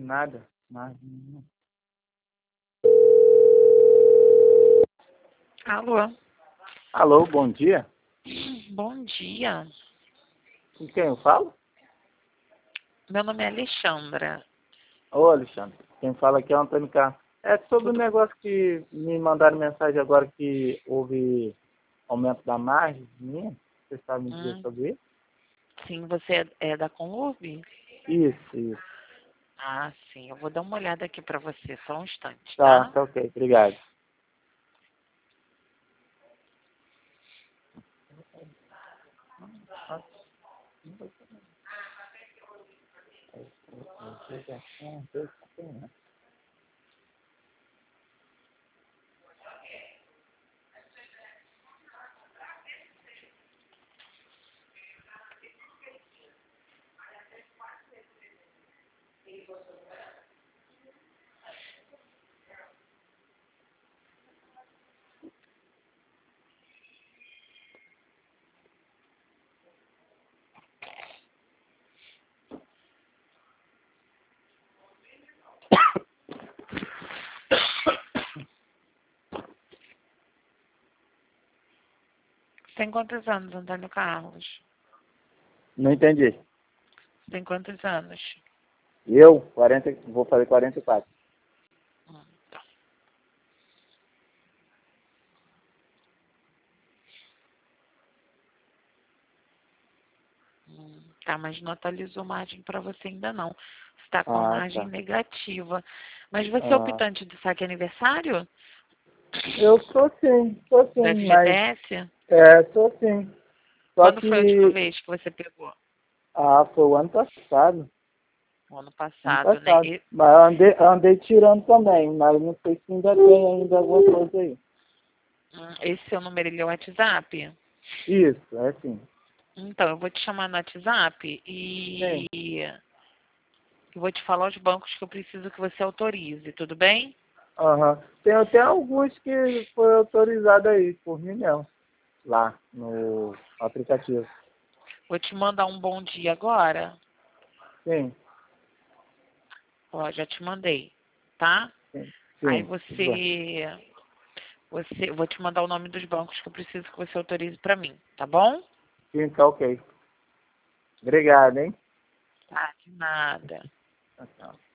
Nada. Nada. Alô? Alô, bom dia. Bom dia. Com quem eu falo? Meu nome é Alexandra. Ô, Alexandre. Quem fala aqui é o Antônio Carlos. É sobre o Tudo... negócio que me mandaram mensagem agora que houve aumento da margem minha. Você sabe me dizer sobre isso? Sim, você é da Conlurb? Isso. Ah, sim. Eu vou dar uma olhada aqui para você, só um instante, Tá, tá? tá ok. Obrigado. Você tem quantos anos, Antônio Carlos? Não entendi. Você tem quantos anos? Eu, vou fazer 44. Tá. Tá, mas não atualizou margem para você ainda não. Você está com a Ah, margem tá. negativa. Mas você é Ah, optante do saque aniversário? eu sou Do sim, mas FGTS? sou sim. Só Quando foi a última que, vez que você pegou? foi o ano passado. O ano Ano passado, né? passado. Mas andei tirando também, mas não sei se ainda tem ainda alguma coisa aí. Esse seu número ele é o WhatsApp? Isso, é sim. Então, eu vou te chamar no WhatsApp Sim. e eu vou te falar os bancos que eu preciso que você autorize, tudo bem? Aham. Tem até alguns que foi autorizado aí, por mim mesmo, lá no aplicativo. Vou te mandar um bom dia agora. Sim, Ó, já te mandei, tá? sim, Aí sim. Tudo bem. eu vou te mandar o nome dos bancos que eu preciso que você autorize para mim, tá bom? Sim, tá ok. Obrigado, hein? Tá, de nada. Tchau, tchau.